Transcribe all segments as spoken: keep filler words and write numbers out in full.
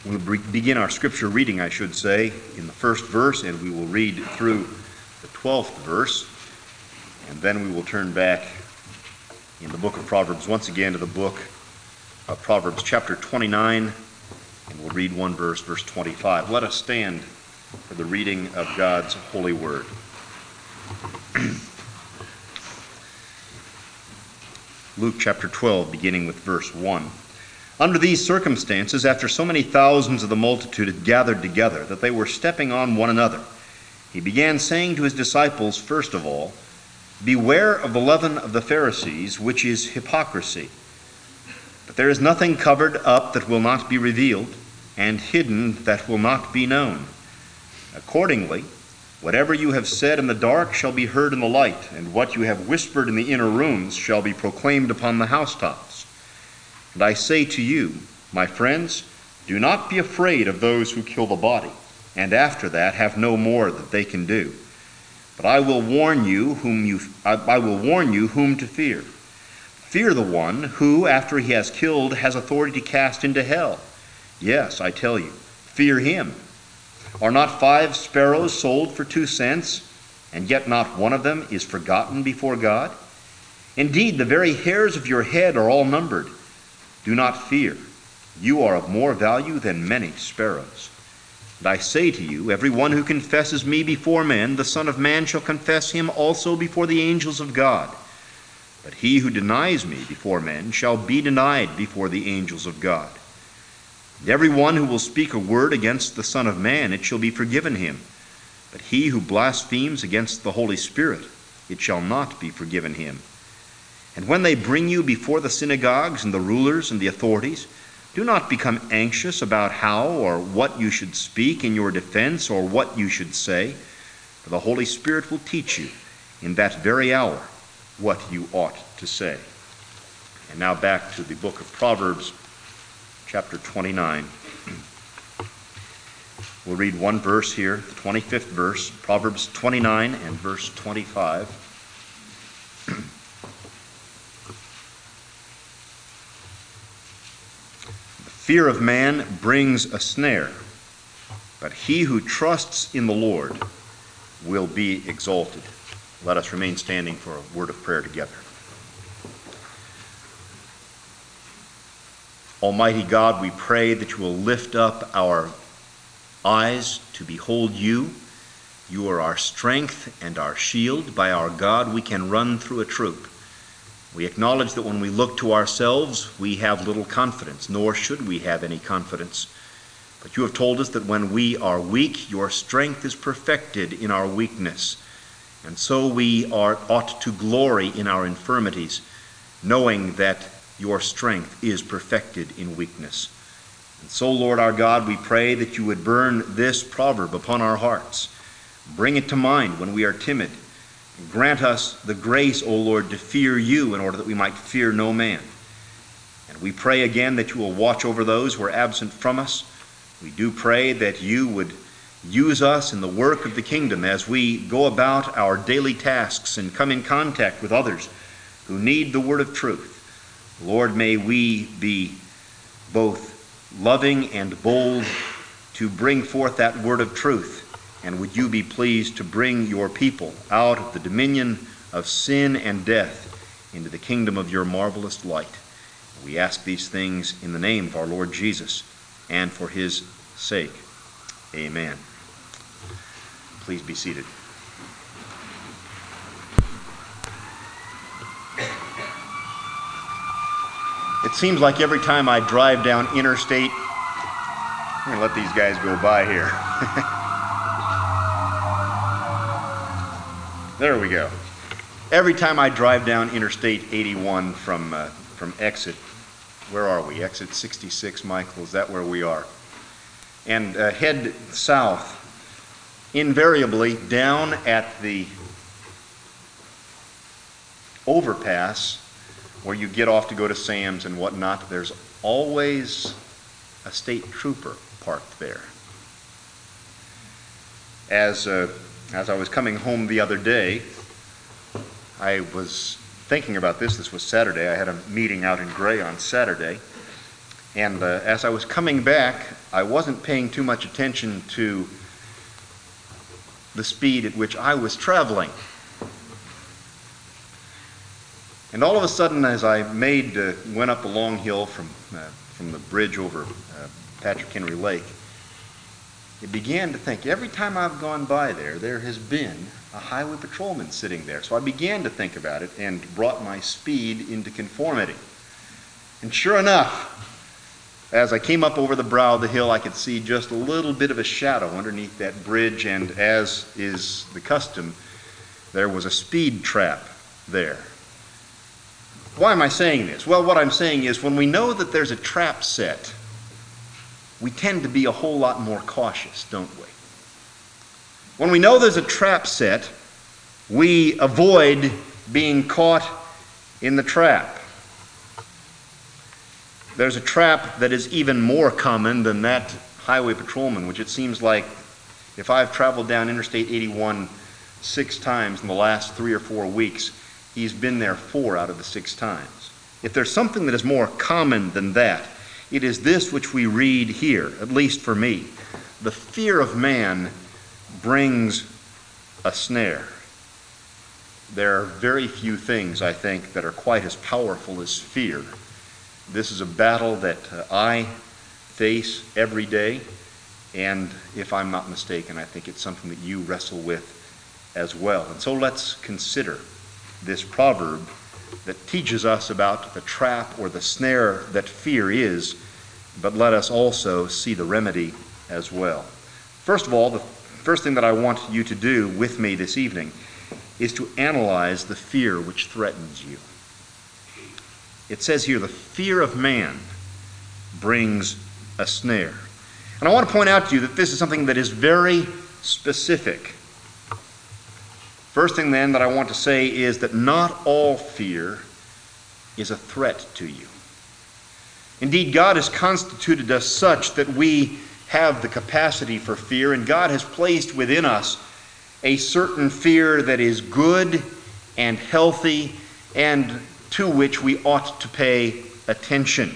We'll begin our scripture reading, I should say, in the first verse, and we will read through the twelfth verse, and then we will turn back in the book of Proverbs once again to the book of Proverbs chapter twenty-nine, and we'll read one verse, verse twenty-five. Let us stand for the reading of God's holy word. Luke chapter twelve, beginning with verse one. Under these circumstances, after so many thousands of the multitude had gathered together, that they were stepping on one another, he began saying to his disciples, first of all, "Beware of the leaven of the Pharisees, which is hypocrisy. But there is nothing covered up that will not be revealed, and hidden that will not be known. Accordingly, whatever you have said in the dark shall be heard in the light, and what you have whispered in the inner rooms shall be proclaimed upon the housetops. And I say to you, my friends, do not be afraid of those who kill the body, and after that have no more that they can do. But I will warn you whom you I, I will warn you whom to fear. Fear the one who, after he has killed, has authority to cast into hell. Yes, I tell you, fear him. Are not five sparrows sold for two cents, and yet not one of them is forgotten before God? Indeed, the very hairs of your head are all numbered. Do not fear. You are of more value than many sparrows. And I say to you, everyone who confesses me before men, the Son of Man shall confess him also before the angels of God. But he who denies me before men shall be denied before the angels of God. And everyone who will speak a word against the Son of Man, it shall be forgiven him. But he who blasphemes against the Holy Spirit, it shall not be forgiven him. And when they bring you before the synagogues and the rulers and the authorities, do not become anxious about how or what you should speak in your defense or what you should say, for the Holy Spirit will teach you in that very hour what you ought to say." And now back to the book of Proverbs, chapter twenty-nine. We'll read one verse here, the twenty-fifth verse, Proverbs twenty-nine and verse twenty-five. Fear of man brings a snare, but he who trusts in the Lord will be exalted. Let us remain standing for a word of prayer together. Almighty God, we pray that you will lift up our eyes to behold you. You are our strength and our shield. By our God, we can run through a troop. We acknowledge that when we look to ourselves, we have little confidence, nor should we have any confidence. But you have told us that when we are weak, your strength is perfected in our weakness. And so we are, ought to glory in our infirmities, knowing that your strength is perfected in weakness. And so, Lord our God, we pray that you would burn this proverb upon our hearts. Bring it to mind when we are timid. Grant us the grace, O Lord, to fear you in order that we might fear no man. And we pray again that you will watch over those who are absent from us. We do pray that you would use us in the work of the kingdom as we go about our daily tasks and come in contact with others who need the word of truth. Lord, may we be both loving and bold to bring forth that word of truth. And would you be pleased to bring your people out of the dominion of sin and death into the kingdom of your marvelous light. We ask these things in the name of our Lord Jesus and for his sake. Amen. Please be seated. It seems like every time I drive down interstate, I'm going to let these guys go by here. There we go. Every time I drive down Interstate eighty-one from uh, from exit, where are we? Exit sixty-six, Michael, is that where we are? And uh, head south, invariably down at the overpass where you get off to go to Sam's and whatnot, there's always a state trooper parked there. As uh, as I was coming home the other day, I was thinking about this. This was Saturday. I had a meeting out in Gray on Saturday. And uh, as I was coming back, I wasn't paying too much attention to the speed at which I was traveling. And all of a sudden, as I made, uh, went up a long hill from, uh, from the bridge over uh, Patrick Henry Lake, I began to think, every time I've gone by there, there has been a highway patrolman sitting there. So I began to think about it and brought my speed into conformity. And sure enough, as I came up over the brow of the hill, I could see just a little bit of a shadow underneath that bridge, and as is the custom, there was a speed trap there. Why am I saying this? Well, what I'm saying is, when we know that there's a trap set, we tend to be a whole lot more cautious, don't we? When we know there's a trap set, we avoid being caught in the trap. There's a trap that is even more common than that highway patrolman, which it seems like if I've traveled down Interstate eighty-one six times in the last three or four weeks, he's been there four out of the six times. If there's something that is more common than that, it is this which we read here, at least for me. The fear of man brings a snare. There are very few things, I think, that are quite as powerful as fear. This is a battle that uh, I face every day, and if I'm not mistaken, I think it's something that you wrestle with as well. And so let's consider this proverb that teaches us about the trap or the snare that fear is, but let us also see the remedy as well. First of all, the first thing that I want you to do with me this evening is to analyze the fear which threatens you. It says here, the fear of man brings a snare. And I want to point out to you that this is something that is very specific. First thing then that I want to say is that not all fear is a threat to you. Indeed, God has constituted us such that we have the capacity for fear, and God has placed within us a certain fear that is good and healthy and to which we ought to pay attention.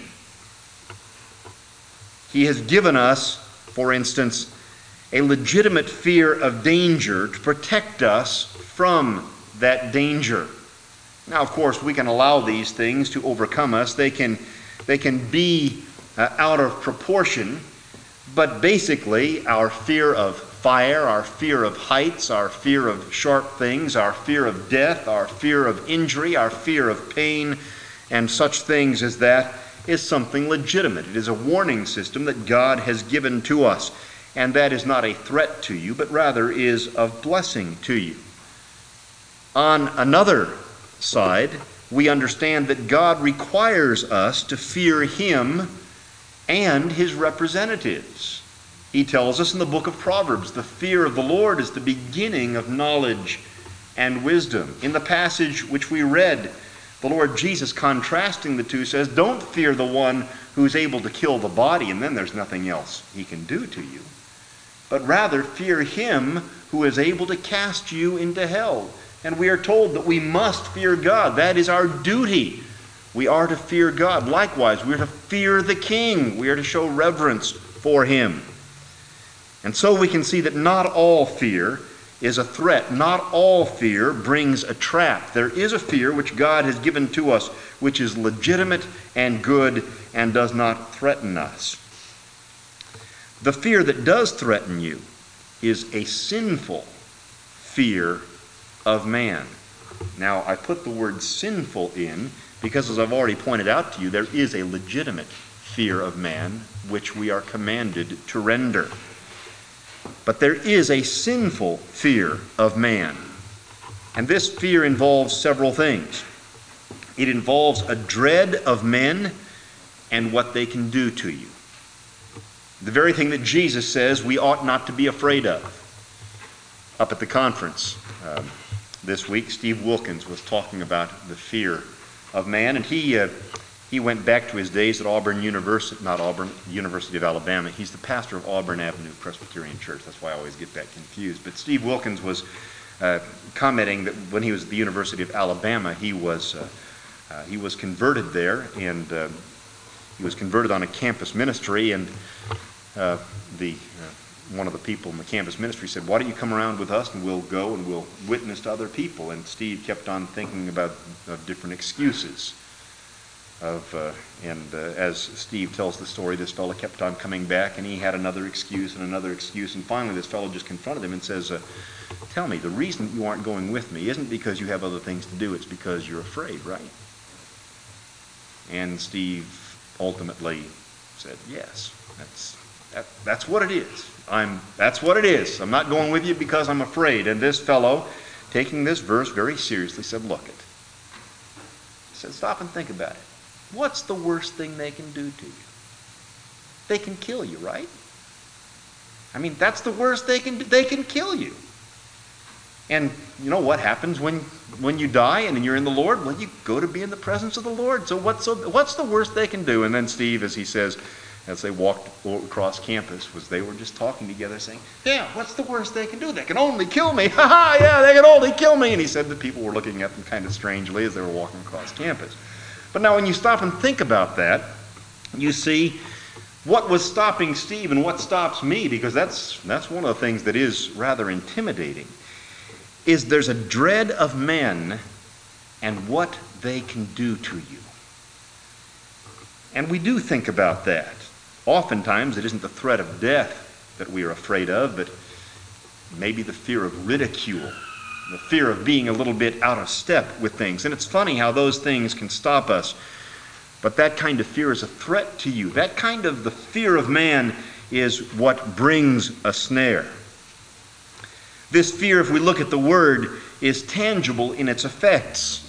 He has given us, for instance, a legitimate fear of danger to protect us from that danger. Now, of course, we can allow these things to overcome us. They can, they can be uh, out of proportion, but basically our fear of fire, our fear of heights, our fear of sharp things, our fear of death, our fear of injury, our fear of pain, and such things as that is something legitimate. It is a warning system that God has given to us, and that is not a threat to you, but rather is of blessing to you. On another side, we understand that God requires us to fear Him and His representatives. He tells us in the book of Proverbs, the fear of the Lord is the beginning of knowledge and wisdom. In the passage which we read, the Lord Jesus, contrasting the two, says, don't fear the one who's able to kill the body, and then there's nothing else he can do to you. But rather fear Him who is able to cast you into hell. And we are told that we must fear God. That is our duty. We are to fear God. Likewise, we are to fear the King. We are to show reverence for Him. And so we can see that not all fear is a threat. Not all fear brings a trap. There is a fear which God has given to us, which is legitimate and good and does not threaten us. The fear that does threaten you is a sinful fear of man. Now, I put the word sinful in because, as I've already pointed out to you, there is a legitimate fear of man which we are commanded to render. But there is a sinful fear of man. And this fear involves several things. It involves a dread of men and what they can do to you. The very thing that Jesus says we ought not to be afraid of. Up at the conference um, this week, Steve Wilkins was talking about the fear of man, and he uh, he went back to his days at Auburn University, not Auburn, University of Alabama. He's the pastor of Auburn Avenue Presbyterian Church. That's why I always get that confused. But Steve Wilkins was uh, commenting that when he was at the University of Alabama, he was uh, uh, he was converted there, and uh, He was converted on a campus ministry, and uh, the uh, one of the people in the campus ministry said, "Why don't you come around with us and we'll go and we'll witness to other people?" And Steve kept on thinking about uh, different excuses. Of uh, and uh, as Steve tells the story, this fellow kept on coming back, and he had another excuse and another excuse, and finally this fellow just confronted him and says, uh, "Tell me, the reason you aren't going with me isn't because you have other things to do, it's because you're afraid, right?" And Steve ultimately said, "Yes, that's that, that's what it is. I'm that's what it is. I'm not going with you because I'm afraid." And this fellow, taking this verse very seriously, said, "Look it." He said, "Stop and think about it. What's the worst thing they can do to you? They can kill you, right? I mean, that's the worst they can do. They can kill you. And you know what happens when, when you die and you're in the Lord? Well, you go to be in the presence of the Lord. So what's, so what's the worst they can do?" And then Steve, as he says, as they walked across campus, was they were just talking together saying, "Yeah, what's the worst they can do? They can only kill me. Ha ha, yeah, they can only kill me." And he said that people were looking at them kind of strangely as they were walking across campus. But now when you stop and think about that, you see what was stopping Steve and what stops me, because that's that's one of the things that is rather intimidating, is there's a dread of men and what they can do to you. And we do think about that. Oftentimes it isn't the threat of death that we are afraid of, but maybe the fear of ridicule, the fear of being a little bit out of step with things. And it's funny how those things can stop us. But that kind of fear is a threat to you. That kind of the fear of man is what brings a snare. This fear, if we look at the word, is tangible in its effects.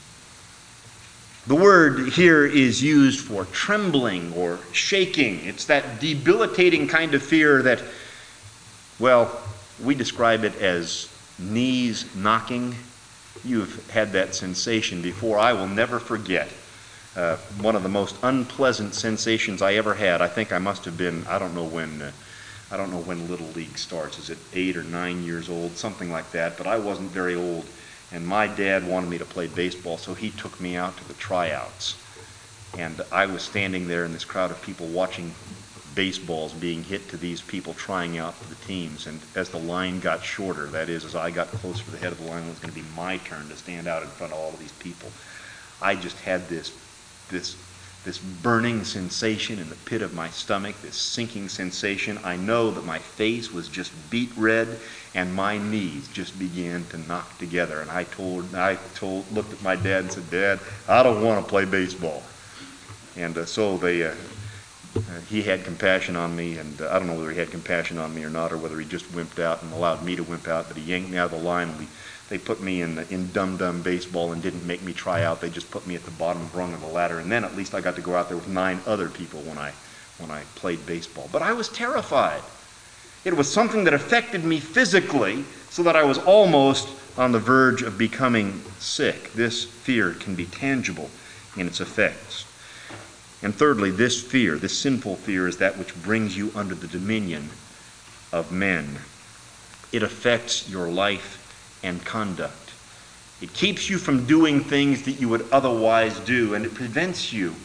The word here is used for trembling or shaking. It's that debilitating kind of fear that, well, we describe it as knees knocking. You've had that sensation before. I will never forget uh, one of the most unpleasant sensations I ever had. I think I must have been, I don't know when, uh, I don't know when Little League starts. Is it eight or nine years old, something like that? But I wasn't very old, and my dad wanted me to play baseball, so he took me out to the tryouts. And I was standing there in this crowd of people watching baseballs being hit to these people trying out for the teams. And as the line got shorter, that is, as I got closer to the head of the line, it was going to be my turn to stand out in front of all of these people. I just had this, this, this burning sensation in the pit of my stomach, this sinking sensation. I know that my face was just beet red, and my knees just began to knock together. And I told, I told, looked at my dad and said, "Dad, I don't want to play baseball." And uh, so they. Uh, Uh, he had compassion on me, and uh, I don't know whether he had compassion on me or not, or whether he just wimped out and allowed me to wimp out, but he yanked me out of the line, and we, they put me in in dum-dum baseball and didn't make me try out. They just put me at the bottom rung of the ladder, and then at least I got to go out there with nine other people when I, when I played baseball. But I was terrified. It was something that affected me physically, so that I was almost on the verge of becoming sick. This fear can be tangible in its effects. And thirdly, this fear, this sinful fear, is that which brings you under the dominion of men. It affects your life and conduct. It keeps you from doing things that you would otherwise do, and it prevents you.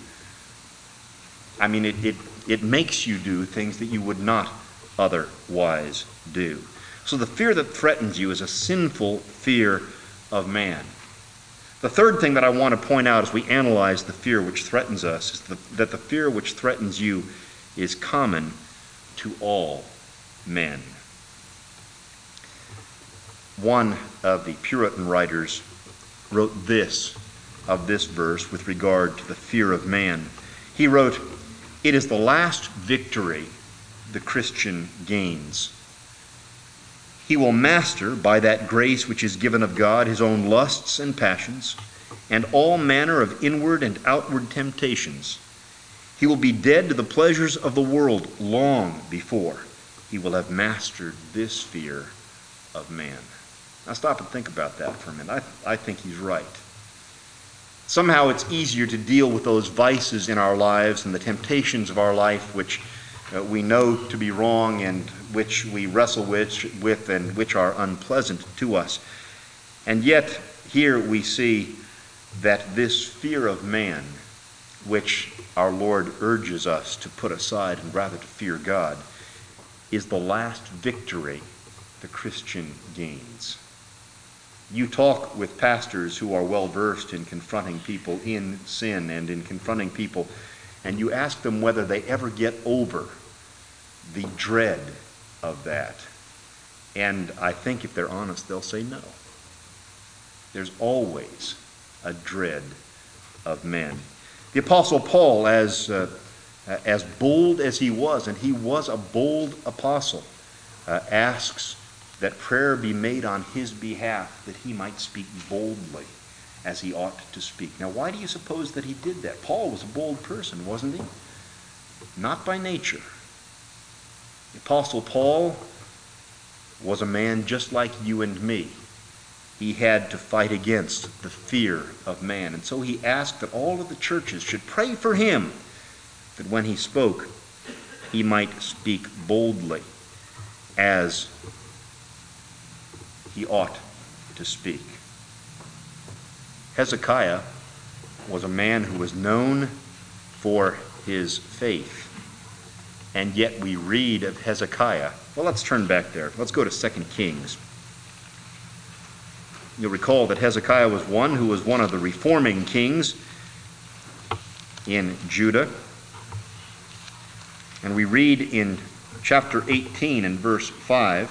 I mean, it, it, it makes you do things that you would not otherwise do. So the fear that threatens you is a sinful fear of man. The third thing that I want to point out as we analyze the fear which threatens us is the, that the fear which threatens you is common to all men. One of the Puritan writers wrote this of this verse with regard to the fear of man. He wrote, "It is the last victory the Christian gains. He will master, by that grace which is given of God, his own lusts and passions, and all manner of inward and outward temptations. He will be dead to the pleasures of the world long before he will have mastered this fear of man." Now stop and think about that for a minute. I, I think he's right. Somehow it's easier to deal with those vices in our lives and the temptations of our life which uh, we know to be wrong and which we wrestle with, with and which are unpleasant to us. And yet, here we see that this fear of man which our Lord urges us to put aside and rather to fear God, is the last victory the Christian gains. You talk with pastors who are well versed in confronting people in sin and in confronting people, and you ask them whether they ever get over the dread of that. And I think if they're honest, they'll say no. There's always a dread of men. The Apostle Paul, as uh, as bold as he was, and he was a bold apostle, uh, asks that prayer be made on his behalf, that he might speak boldly as he ought to speak. Now, why do you suppose that he did that? Paul was a bold person, wasn't he? Not by nature. The Apostle Paul was a man just like you and me. He had to fight against the fear of man. And so he asked that all of the churches should pray for him, that when he spoke, he might speak boldly as he ought to speak. Hezekiah was a man who was known for his faith. And yet we read of Hezekiah. Well, let's turn back there. Let's go to Second Kings. You'll recall that Hezekiah was one who was one of the reforming kings in Judah. And we read in chapter eighteen and verse five,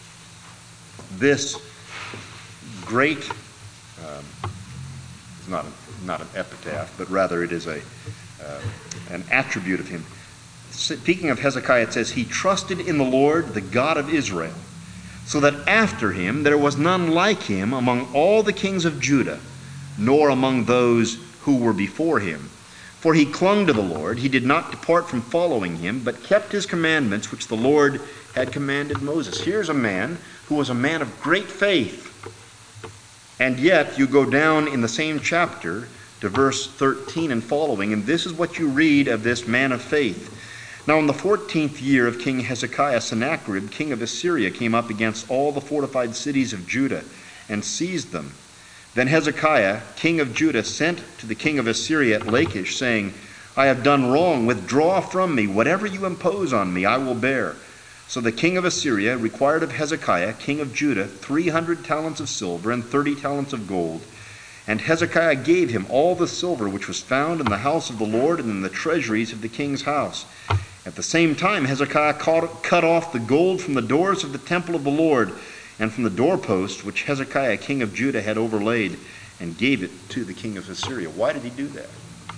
this great, um, it's not, a, not an epitaph, but rather it is a uh, an attribute of him. Speaking of Hezekiah, it says, "He trusted in the Lord, the God of Israel, so that after him there was none like him among all the kings of Judah, nor among those who were before him. For he clung to the Lord, he did not depart from following him, but kept his commandments which the Lord had commanded Moses." Here's a man who was a man of great faith. And yet you go down in the same chapter to verse thirteen and following, and this is what you read of this man of faith. "Now in the fourteenth year of King Hezekiah, Sennacherib, king of Assyria, came up against all the fortified cities of Judah and seized them. Then Hezekiah, king of Judah, sent to the king of Assyria at Lachish, saying, 'I have done wrong. Withdraw from me. Whatever you impose on me, I will bear.' So the king of Assyria required of Hezekiah, king of Judah, three hundred talents of silver and thirty talents of gold. And Hezekiah gave him all the silver which was found in the house of the Lord and in the treasuries of the king's house. At the same time, Hezekiah cut off the gold from the doors of the temple of the Lord and from the doorposts which Hezekiah, king of Judah, had overlaid, and gave it to the king of Assyria." Why did he do that?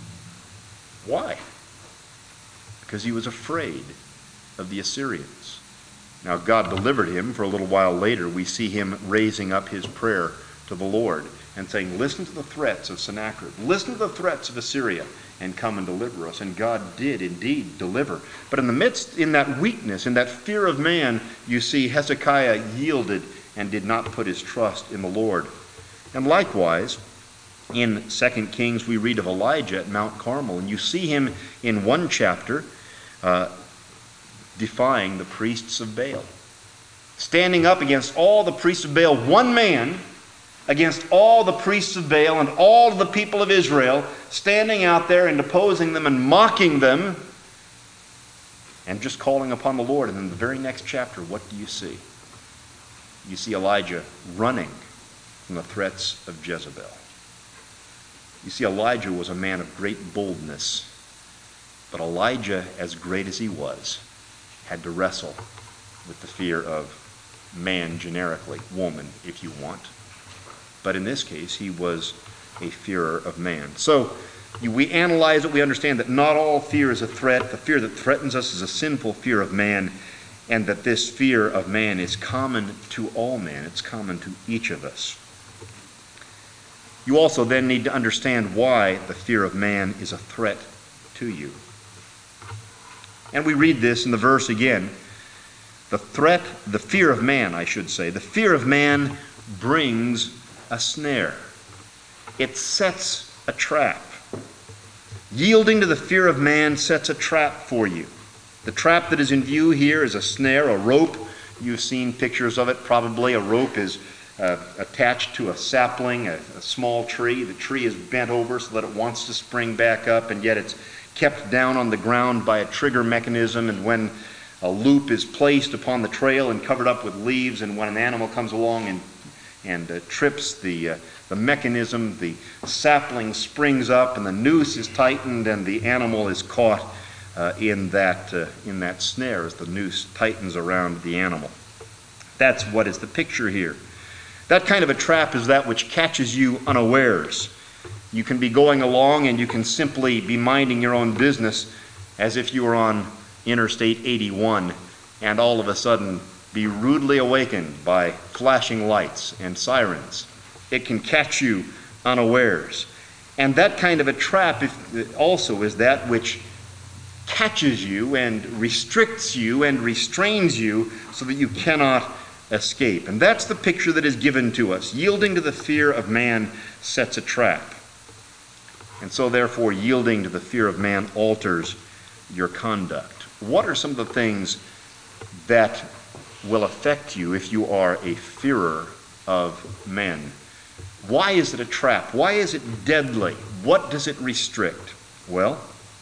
Why? Because he was afraid of the Assyrians. Now, God delivered him. For a little while later, we see him raising up his prayer to the Lord and saying, "Listen to the threats of Sennacherib. Listen to the threats of Assyria, and come and deliver us." And God did indeed deliver. But in the midst, in that weakness, in that fear of man, you see Hezekiah yielded and did not put his trust in the Lord. And likewise, in Second Kings, we read of Elijah at Mount Carmel, and you see him in one chapter uh, defying the priests of Baal. Standing up against all the priests of Baal, one man against all the priests of Baal and all the people of Israel, standing out there and opposing them and mocking them and just calling upon the Lord. And in the very next chapter, what do you see? You see Elijah running from the threats of Jezebel. You see, Elijah was a man of great boldness, but Elijah, as great as he was, had to wrestle with the fear of man generically, woman if you want. But in this case, he was a fearer of man. So we analyze it, we understand that not all fear is a threat. The fear that threatens us is a sinful fear of man, and that this fear of man is common to all men. It's common to each of us. You also then need to understand why the fear of man is a threat to you. And we read this in the verse again. The threat, the fear of man, I should say, the fear of man brings a snare. It sets a trap. Yielding to the fear of man sets a trap for you. The trap that is in view here is a snare, a rope. You've seen pictures of it probably. A rope is uh, attached to a sapling, a, a small tree. The tree is bent over so that it wants to spring back up, and yet it's kept down on the ground by a trigger mechanism. And when a loop is placed upon the trail and covered up with leaves, and when an animal comes along and and uh, trips the uh, the mechanism, the sapling springs up, and the noose is tightened, and the animal is caught uh, in that uh, in that snare as the noose tightens around the animal. That's what is the picture here. That kind of a trap is that which catches you unawares. You can be going along and you can simply be minding your own business as if you were on Interstate eighty-one, and all of a sudden be rudely awakened by flashing lights and sirens. It can catch you unawares. And that kind of a trap if, also is that which catches you and restricts you and restrains you so that you cannot escape. And that's the picture that is given to us. Yielding to the fear of man sets a trap. And so therefore, yielding to the fear of man alters your conduct. What are some of the things that will affect you if you are a fearer of men? Why is it a trap? Why is it deadly? What does it restrict? Well,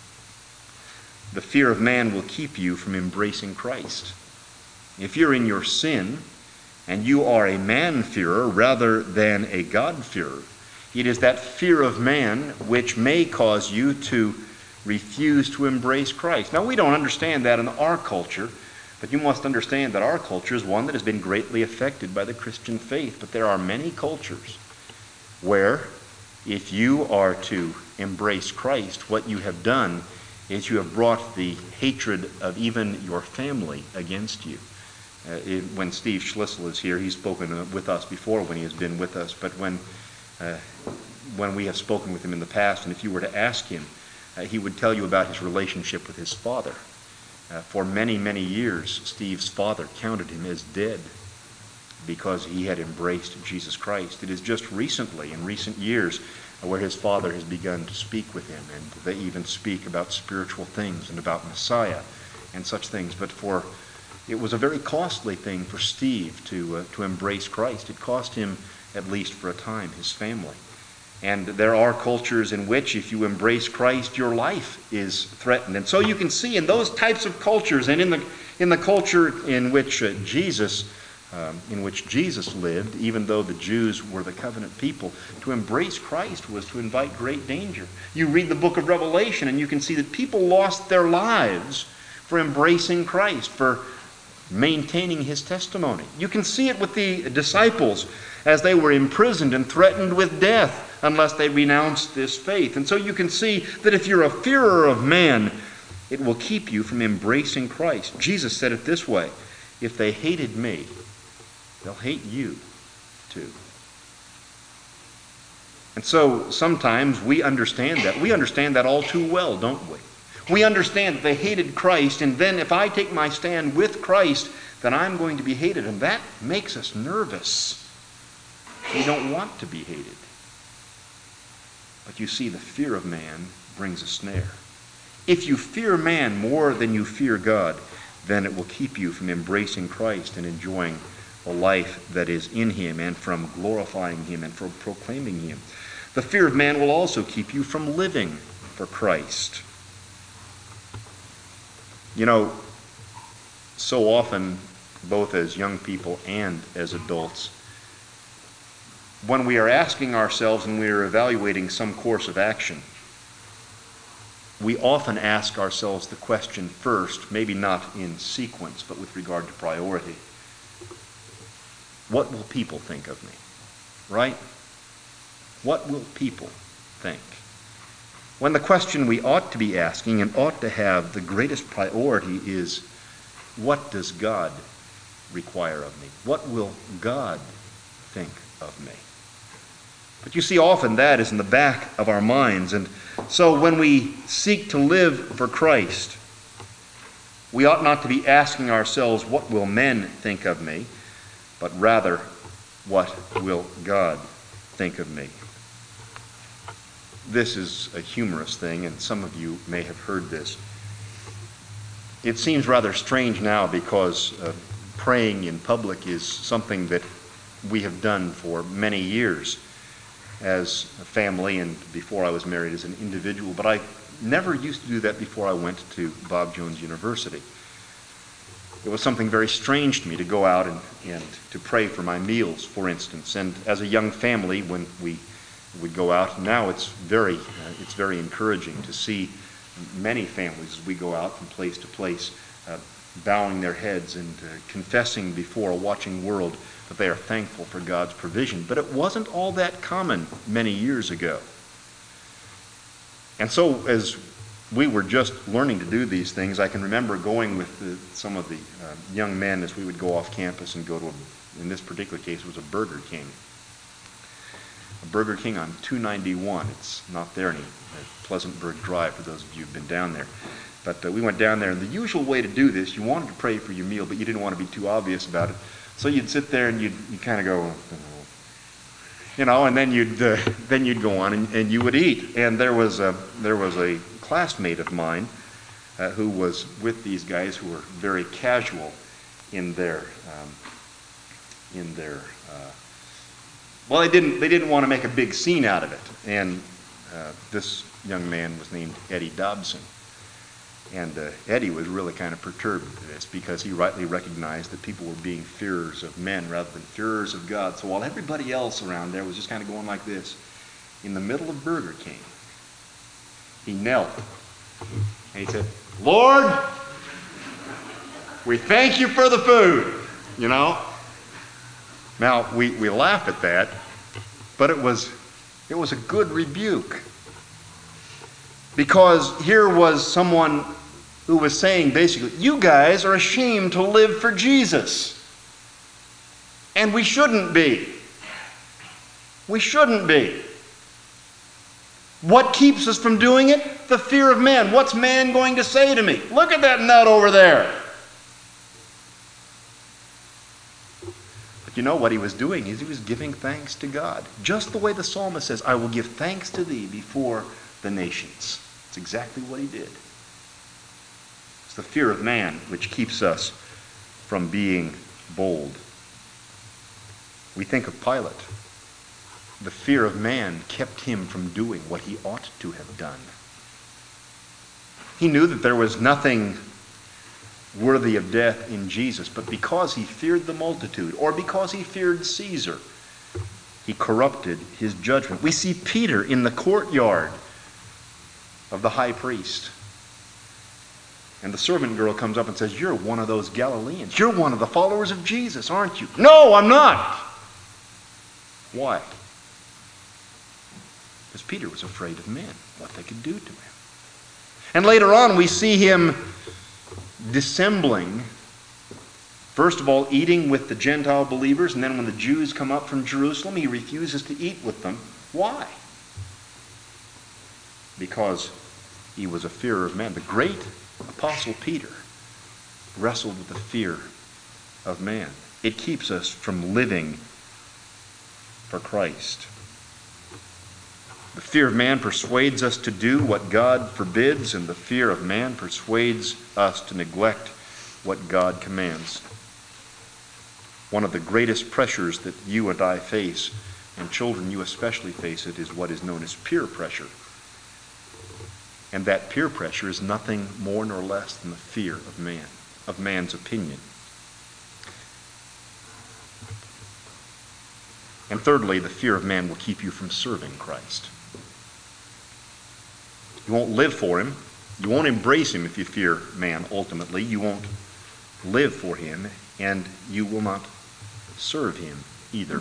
the fear of man will keep you from embracing Christ. If you're in your sin and you are a man-fearer rather than a God-fearer, it is that fear of man which may cause you to refuse to embrace Christ. Now, we don't understand that in our culture, but you must understand that our culture is one that has been greatly affected by the Christian faith. But there are many cultures where if you are to embrace Christ, what you have done is you have brought the hatred of even your family against you. Uh, it, when Steve Schlissel is here, he's spoken uh, with us before when he has been with us, but when, uh, when we have spoken with him in the past, and if you were to ask him, uh, he would tell you about his relationship with his father. Uh, for many, many years, Steve's father counted him as dead because he had embraced Jesus Christ. It is just recently, in recent years, uh, where his father has begun to speak with him, and they even speak about spiritual things and about Messiah and such things. But for it was a very costly thing for Steve to uh, to embrace Christ. It cost him, at least for a time, his family. And there are cultures in which if you embrace Christ, your life is threatened. And so you can see in those types of cultures, and in the in the culture in which uh, Jesus um, in which Jesus lived, even though the Jews were the covenant people, to embrace Christ was to invite great danger. You read the book of Revelation and you can see that people lost their lives for embracing Christ, for maintaining his testimony. You can see it with the disciples as they were imprisoned and threatened with death unless they renounced this faith. And so you can see that if you're a fearer of man, it will keep you from embracing Christ. Jesus said it this way: if they hated me, they'll hate you too. And so sometimes we understand that. We understand that all too well, don't we? We understand that they hated Christ, and then if I take my stand with Christ, then I'm going to be hated. And that makes us nervous. We don't want to be hated. But you see, the fear of man brings a snare. If you fear man more than you fear God, then it will keep you from embracing Christ and enjoying a life that is in him, and from glorifying him and from proclaiming him. The fear of man will also keep you from living for Christ. You know, so often, both as young people and as adults, when we are asking ourselves and we are evaluating some course of action, we often ask ourselves the question first, maybe not in sequence, but with regard to priority: what will people think of me? Right? What will people think? When the question we ought to be asking and ought to have the greatest priority is, what does God require of me? What will God think of me? But you see, often that is in the back of our minds. And so when we seek to live for Christ, we ought not to be asking ourselves, what will men think of me? But rather, what will God think of me? This is a humorous thing, and some of you may have heard this. It seems rather strange now because uh, praying in public is something that we have done for many years as a family and before I was married as an individual, but I never used to do that before I went to Bob Jones University. It was something very strange to me to go out and, and to pray for my meals, for instance. And as a young family, when we would go out, now it's very, uh, it's very encouraging to see many families as we go out from place to place, uh, bowing their heads and uh, confessing before a watching world that they are thankful for God's provision. But it wasn't all that common many years ago. And so as we were just learning to do these things, I can remember going with the, some of the uh, young men as we would go off campus and go to, a, in this particular case, it was a Burger King. A Burger King on two ninety-one. It's not there any, Pleasantburg Drive for those of you who've been down there. But uh, we went down there, and the usual way to do this, you wanted to pray for your meal, but you didn't want to be too obvious about it. So you'd sit there and you'd you kind of go, you know, and then you'd uh, then you'd go on and, and you would eat. And there was a there was a classmate of mine uh, who was with these guys who were very casual in their um, in their uh, well, they didn't they didn't want to make a big scene out of it. And uh, this young man was named Eddie Dobson. And uh, Eddie was really kind of perturbed at this because he rightly recognized that people were being fearers of men rather than fearers of God. So while everybody else around there was just kind of going like this, in the middle of Burger King, he knelt and he said, "Lord, we thank you for the food," you know. Now, we, we laugh at that, but it was it was a good rebuke. Because here was someone who was saying basically, you guys are ashamed to live for Jesus. And we shouldn't be. We shouldn't be. What keeps us from doing it? The fear of man. What's man going to say to me? Look at that nut over there. But you know what he was doing is he was giving thanks to God. Just the way the psalmist says, I will give thanks to thee before the nations. It's exactly what he did. It's the fear of man which keeps us from being bold. We think of Pilate. The fear of man kept him from doing what he ought to have done. He knew that there was nothing worthy of death in Jesus, but because he feared the multitude, or because he feared Caesar, he corrupted his judgment. We see Peter in the courtyard of the high priest. And the servant girl comes up and says, "You're one of those Galileans. You're one of the followers of Jesus, aren't you?" "No, I'm not." Why? Because Peter was afraid of men, what they could do to him. And later on we see him dissembling, first of all eating with the Gentile believers, and then when the Jews come up from Jerusalem, he refuses to eat with them. Why? Because he was a fearer of men. The great Apostle Peter wrestled with the fear of man. It keeps us from living for Christ. The fear of man persuades us to do what God forbids, and the fear of man persuades us to neglect what God commands. One of the greatest pressures that you and I face, and children, you especially face it, is what is known as peer pressure. And that peer pressure is nothing more nor less than the fear of man, of man's opinion. And thirdly, the fear of man will keep you from serving Christ. You won't live for him. You won't embrace him if you fear man, ultimately. You won't live for him, and you will not serve him either.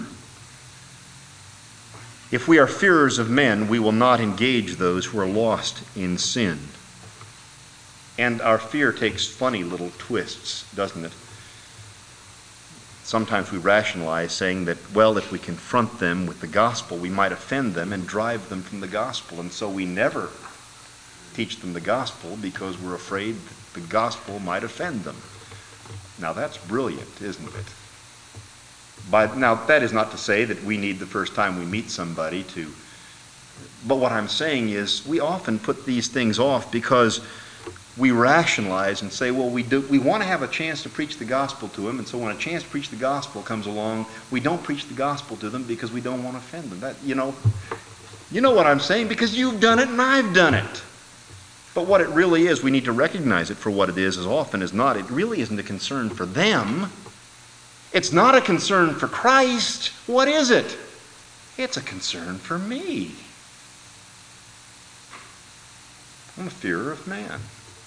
If we are fearers of men, we will not engage those who are lost in sin. And our fear takes funny little twists, doesn't it? Sometimes we rationalize saying that, well, if we confront them with the gospel, we might offend them and drive them from the gospel. And so we never teach them the gospel because we're afraid that the gospel might offend them. Now that's brilliant, isn't it? But now that is not to say that we need the first time we meet somebody to, but what I'm saying is we often put these things off because we rationalize and say, well, we do, we want to have a chance to preach the gospel to them, and so when a chance to preach the gospel comes along, we don't preach the gospel to them because we don't want to offend them. That, you know, you know what I'm saying, because you've done it and I've done it. But what it really is, we need to recognize it for what it is as often as not. It really isn't a concern for them. It's not a concern for Christ. What is it? It's a concern for me. I'm a fearer of man.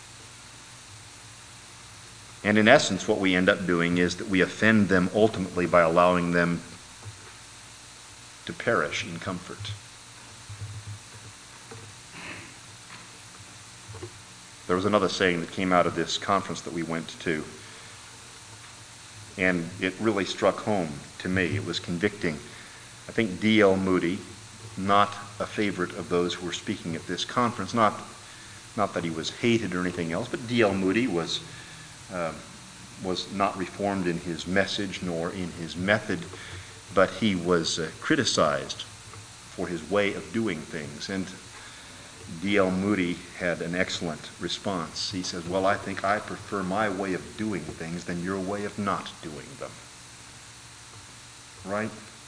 And in essence, what we end up doing is that we offend them ultimately by allowing them to perish in comfort. There was another saying that came out of this conference that we went to, and it really struck home to me. It was convicting. I think D L Moody, not a favorite of those who were speaking at this conference, not, not that he was hated or anything else, but D L Moody was Uh, was not reformed in his message nor in his method, but he was uh, criticized for his way of doing things. And D L Moody had an excellent response. He says, well, I think I prefer my way of doing things than your way of not doing them. Right?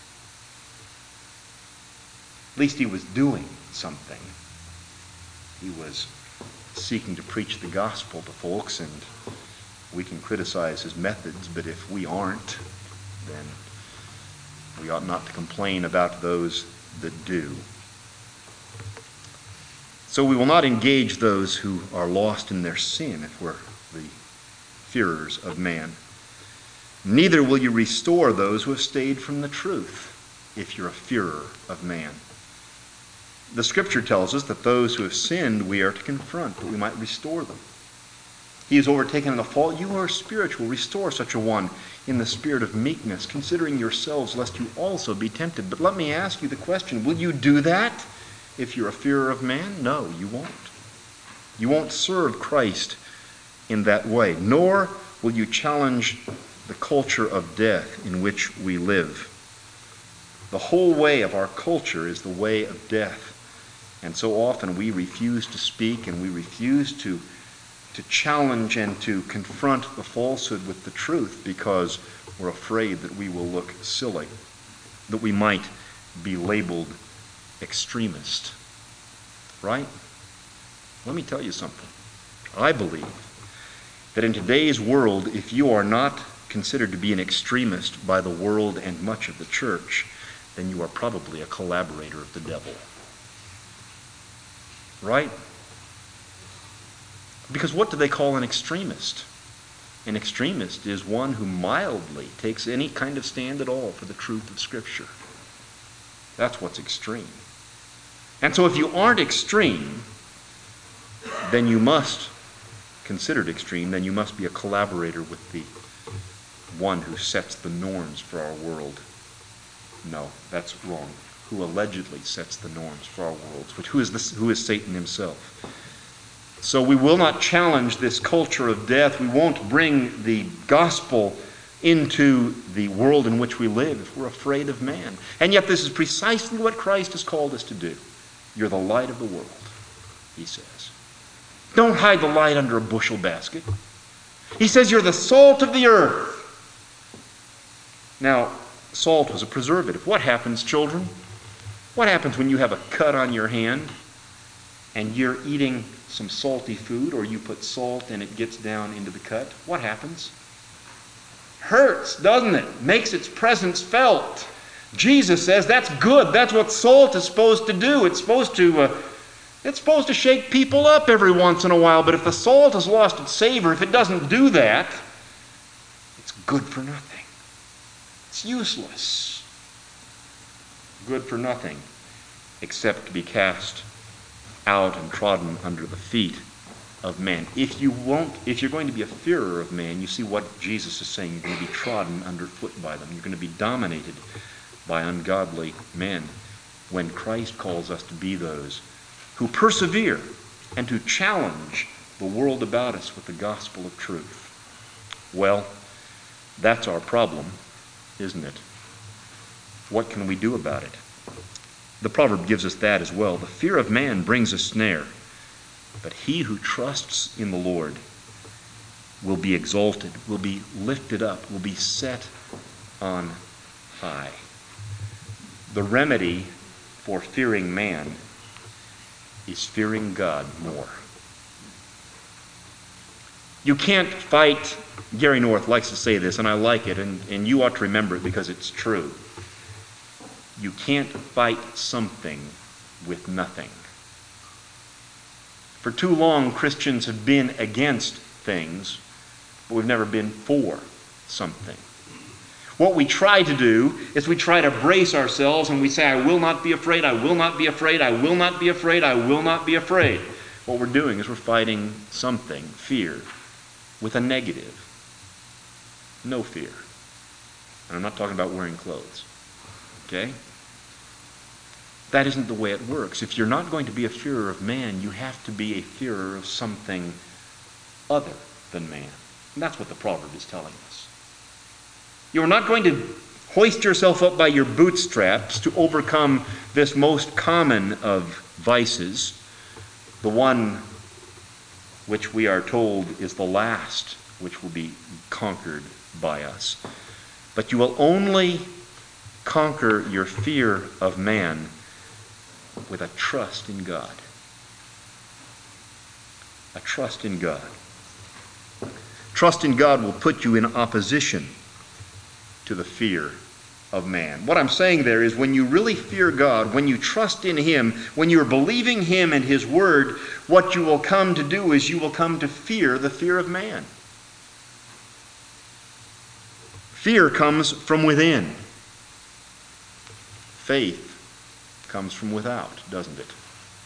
At least he was doing something. He was seeking to preach the gospel to folks, and we can criticize his methods, but if we aren't, then we ought not to complain about those that do. So we will not engage those who are lost in their sin if we're the fearers of man. Neither will you restore those who have stayed from the truth if you're a fearer of man. The Scripture tells us that those who have sinned we are to confront, that we might restore them. He is overtaken in a fault. You who are spiritual, restore such a one in the spirit of meekness, considering yourselves, lest you also be tempted. But let me ask you the question, will you do that if you're a fearer of man? No, you won't. You won't serve Christ in that way, nor will you challenge the culture of death in which we live. The whole way of our culture is the way of death. And so often we refuse to speak and we refuse to to challenge and to confront the falsehood with the truth because we're afraid that we will look silly, that we might be labeled extremist. Right? Let me tell you something. I believe that in today's world, if you are not considered to be an extremist by the world and much of the church, then you are probably a collaborator of the devil. Right? Because what do they call an extremist? An extremist is one who mildly takes any kind of stand at all for the truth of Scripture. That's what's extreme. And so if you aren't extreme, then you must, considered extreme, then you must be a collaborator with the one who sets the norms for our world. No, that's wrong. Who allegedly sets the norms for our worlds, which who is this, who is Satan himself. So we will not challenge this culture of death. We won't bring the gospel into the world in which we live if we're afraid of man. And yet this is precisely what Christ has called us to do. You're the light of the world, he says. Don't hide the light under a bushel basket. He says you're the salt of the earth. Now, salt was a preservative. What happens, children? What happens when you have a cut on your hand and you're eating some salty food, or you put salt and it gets down into the cut? What happens? Hurts, doesn't it? Makes its presence felt. Jesus says that's good. That's what salt is supposed to do. It's supposed to uh, it's supposed to shake people up every once in a while, but if the salt has lost its savor, if it doesn't do that, it's good for nothing. It's useless. Good for nothing, except to be cast out and trodden under the feet of man. If you won't, if you're going to be a fearer of man, you see what Jesus is saying. You're going to be trodden underfoot by them. You're going to be dominated by ungodly men, when Christ calls us to be those who persevere and to challenge the world about us with the gospel of truth. Well, that's our problem, isn't it? What can we do about it? The proverb gives us that as well. The fear of man brings a snare, But he who trusts in the Lord will be exalted, will be lifted up, will be set on high. The remedy for fearing man is fearing God more. You can't fight, Gary North likes to say this, and I like it, and, and you ought to remember it because it's true. You can't fight something with nothing. For too long, Christians have been against things, but we've never been for something. What we try to do is we try to brace ourselves and we say, I will not be afraid, I will not be afraid, I will not be afraid, I will not be afraid. What we're doing is we're fighting something, fear, with a negative. No fear. And I'm not talking about wearing clothes. Okay? That isn't the way it works. If you're not going to be a fearer of man, you have to be a fearer of something other than man. And that's what the proverb is telling us. You're not going to hoist yourself up by your bootstraps to overcome this most common of vices, the one which we are told is the last which will be conquered by us. But you will only conquer your fear of man with a trust in God. A trust in God. Trust in God will put you in opposition to the fear of man. What I'm saying there is when you really fear God, when you trust in Him, when you're believing Him and His Word, what you will come to do is you will come to fear the fear of man. Fear comes from within. Faith comes from without, doesn't it?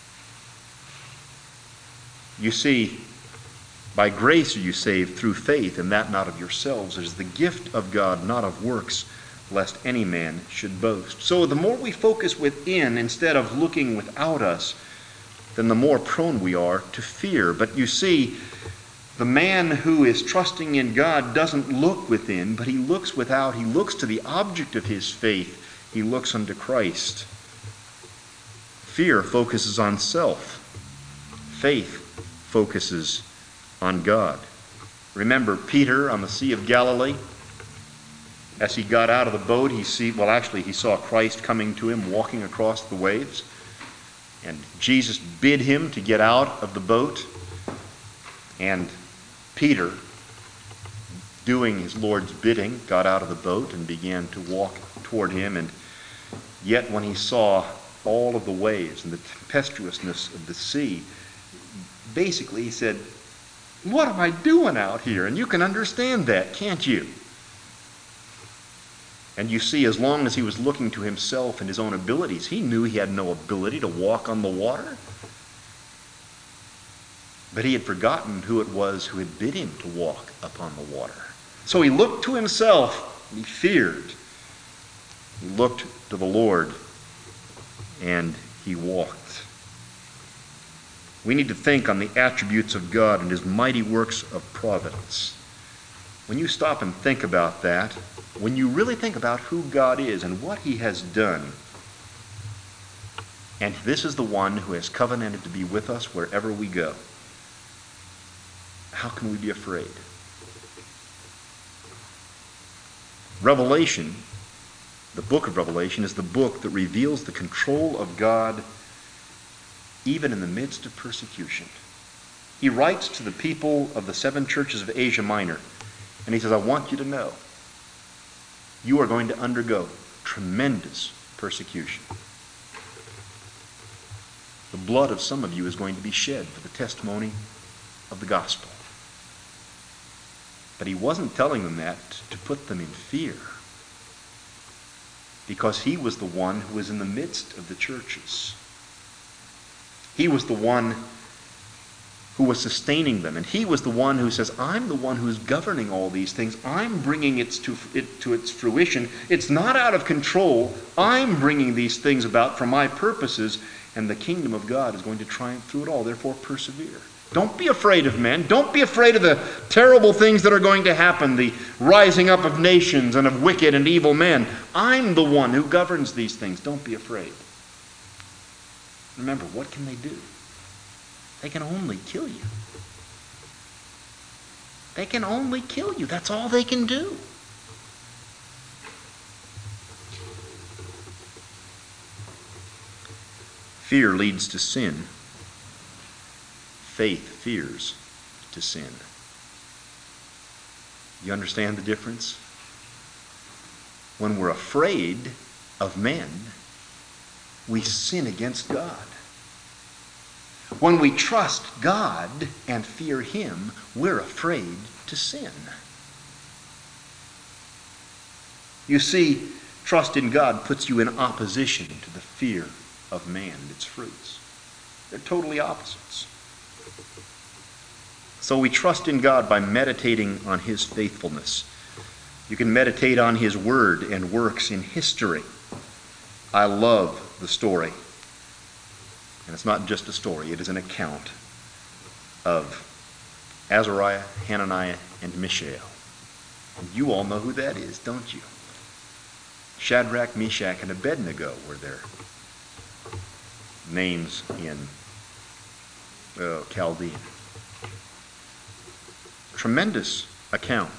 You see, by grace are you saved through faith, and that not of yourselves. It is the gift of God, not of works, lest any man should boast. So the more we focus within instead of looking without us, then the more prone we are to fear. But you see, the man who is trusting in God doesn't look within, but he looks without. He looks to the object of his faith. He looks unto Christ. Fear focuses on self. Faith focuses on God. Remember Peter on the Sea of Galilee? As he got out of the boat, he see well actually he saw Christ coming to him walking across the waves. And Jesus bid him to get out of the boat. And Peter, doing his Lord's bidding, got out of the boat and began to walk toward him. And yet when he saw all of the waves and the tempestuousness of the sea, basically he said, what am I doing out here? And you can understand that, can't you? And you see, as long as he was looking to himself and his own abilities, he knew he had no ability to walk on the water. But he had forgotten who it was who had bid him to walk upon the water. So he looked to himself, and he feared. He looked to the Lord, and he walked. We need to think on the attributes of God and His mighty works of providence. When you stop and think about that, when you really think about who God is and what He has done, and this is the one who has covenanted to be with us wherever we go, how can we be afraid? Revelation, the book of Revelation, is the book that reveals the control of God even in the midst of persecution. He writes to the people of the seven churches of Asia Minor, and he says, I want you to know, you are going to undergo tremendous persecution. The blood of some of you is going to be shed for the testimony of the gospel. But he wasn't telling them that to put them in fear, because he was the one who was in the midst of the churches. He was the one who was sustaining them, and he was the one who says, I'm the one who's governing all these things. I'm bringing it to, it to its fruition. It's not out of control. I'm bringing these things about for my purposes, and the kingdom of God is going to triumph through it all. Therefore, persevere. Don't be afraid of men. Don't be afraid of the terrible things that are going to happen, the rising up of nations and of wicked and evil men. I'm the one who governs these things. Don't be afraid. Remember, what can they do? They can only kill you. They can only kill you. That's all they can do. Fear leads to sin. Faith fears to sin. You understand the difference? When we're afraid of men, we sin against God. When we trust God and fear Him, we're afraid to sin. You see, trust in God puts you in opposition to the fear of man and its fruits. They're totally opposites. So we trust in God by meditating on His faithfulness. You can meditate on His word and works in history. I love the story. And it's not just a story, it is an account of Azariah, Hananiah, and Mishael. And you all know who that is, don't you? Shadrach, Meshach, and Abednego were their names in uh, Chaldean. Tremendous account.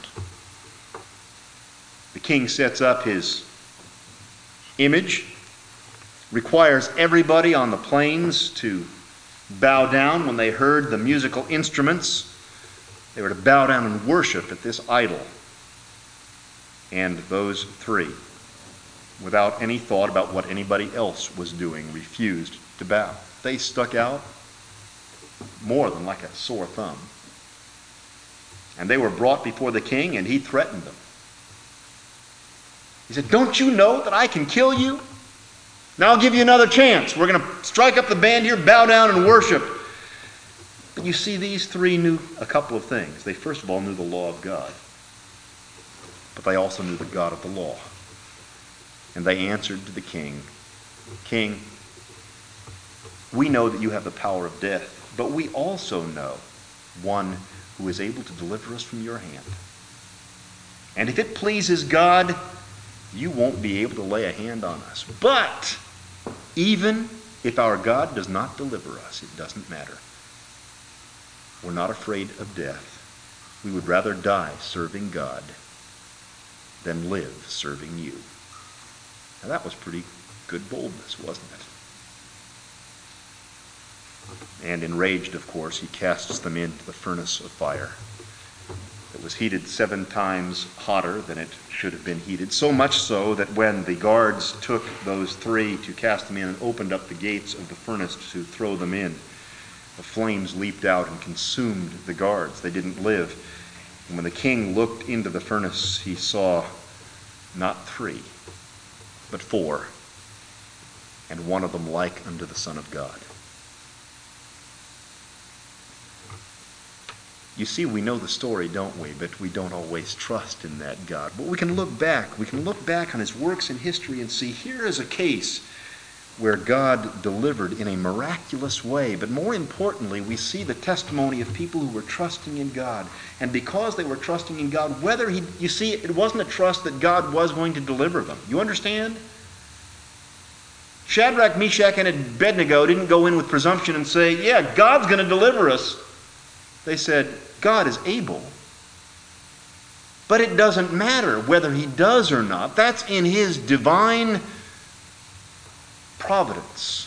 The king sets up his image, requires everybody on the plains to bow down when they heard the musical instruments. They were to bow down and worship at this idol. And those three, without any thought about what anybody else was doing, refused to bow. They stuck out more than like a sore thumb. And they were brought before the king, and he threatened them. He said, "Don't you know that I can kill you? Now I'll give you another chance. We're going to strike up the band here, bow down and worship." But you see, these three knew a couple of things. They first of all knew the law of God. But they also knew the God of the law. And they answered to the king, "King, we know that you have the power of death, but we also know one who is able to deliver us from your hand. And if it pleases God, you won't be able to lay a hand on us. But even if our God does not deliver us, it doesn't matter. We're not afraid of death. We would rather die serving God than live serving you." Now that was pretty good boldness, wasn't it? And enraged, of course, he casts them into the furnace of fire. It was heated seven times hotter than it should have been heated, so much so that when the guards took those three to cast them in and opened up the gates of the furnace to throw them in, the flames leaped out and consumed the guards. They didn't live. And when the king looked into the furnace, he saw not three, but four, and one of them like unto the Son of God. You see, we know the story, don't we? But we don't always trust in that God. But we can look back. We can look back on His works in history and see here is a case where God delivered in a miraculous way. But more importantly, we see the testimony of people who were trusting in God. And because they were trusting in God, whether He, you see, it wasn't a trust that God was going to deliver them. You understand? Shadrach, Meshach, and Abednego didn't go in with presumption and say, "Yeah, God's going to deliver us." They said, "God is able." But it doesn't matter whether He does or not. That's in His divine providence.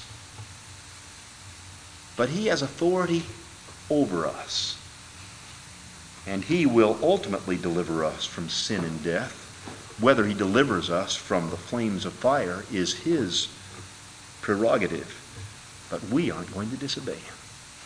But He has authority over us. And He will ultimately deliver us from sin and death. Whether He delivers us from the flames of fire is His prerogative. But we aren't going to disobey Him.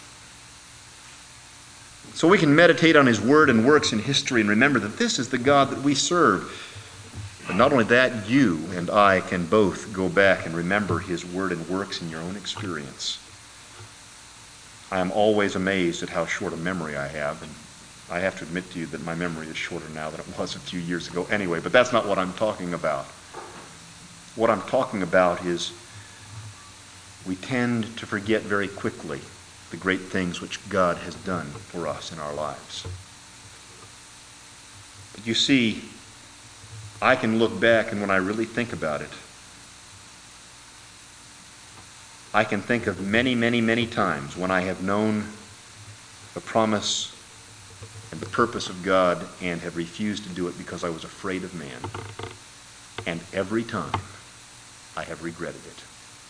So we can meditate on His word and works in history and remember that this is the God that we serve. But not only that, you and I can both go back and remember His word and works in your own experience. I am always amazed at how short a memory I have, and I have to admit to you that my memory is shorter now than it was a few years ago anyway, but that's not what I'm talking about. What I'm talking about is we tend to forget very quickly the great things which God has done for us in our lives. But you see, I can look back, and when I really think about it, I can think of many, many, many times when I have known the promise and the purpose of God and have refused to do it because I was afraid of man. And every time I have regretted it.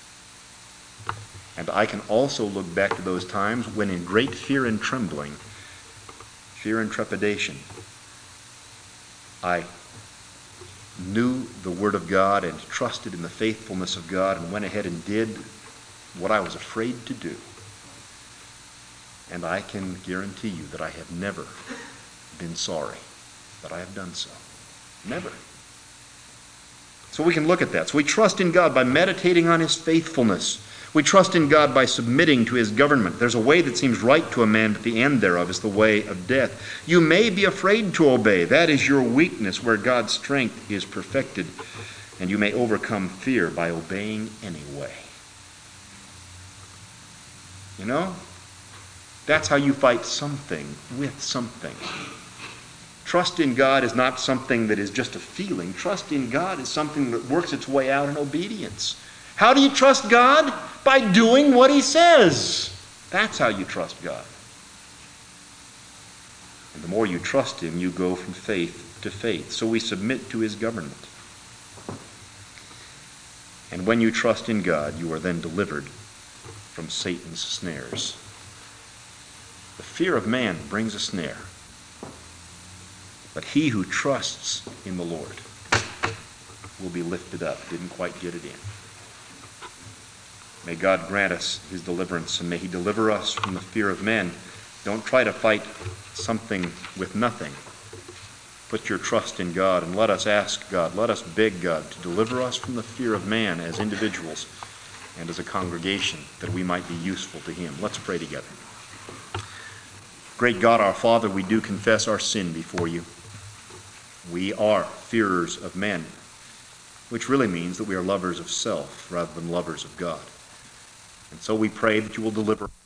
And I can also look back to those times when in great fear and trembling, fear and trepidation, I knew the Word of God and trusted in the faithfulness of God and went ahead and did what I was afraid to do. And I can guarantee you that I have never been sorry that I have done so. Never. So we can look at that. So we trust in God by meditating on His faithfulness. We trust in God by submitting to His government. There's a way that seems right to a man, but the end thereof is the way of death. You may be afraid to obey. That is your weakness, where God's strength is perfected. And you may overcome fear by obeying anyway. You know? That's how you fight something with something. Trust in God is not something that is just a feeling. Trust in God is something that works its way out in obedience. How do you trust God? By doing what He says. That's how you trust God. And the more you trust Him, you go from faith to faith. So we submit to His government. And when you trust in God, you are then delivered from Satan's snares. The fear of man brings a snare. But he who trusts in the Lord will be lifted up. Didn't quite get it in. May God grant us His deliverance, and may He deliver us from the fear of men. Don't try to fight something with nothing. Put your trust in God, and let us ask God, let us beg God to deliver us from the fear of man as individuals and as a congregation, that we might be useful to Him. Let's pray together. Great God, our Father, we do confess our sin before You. We are fearers of men, which really means that we are lovers of self rather than lovers of God. And so we pray that You will deliver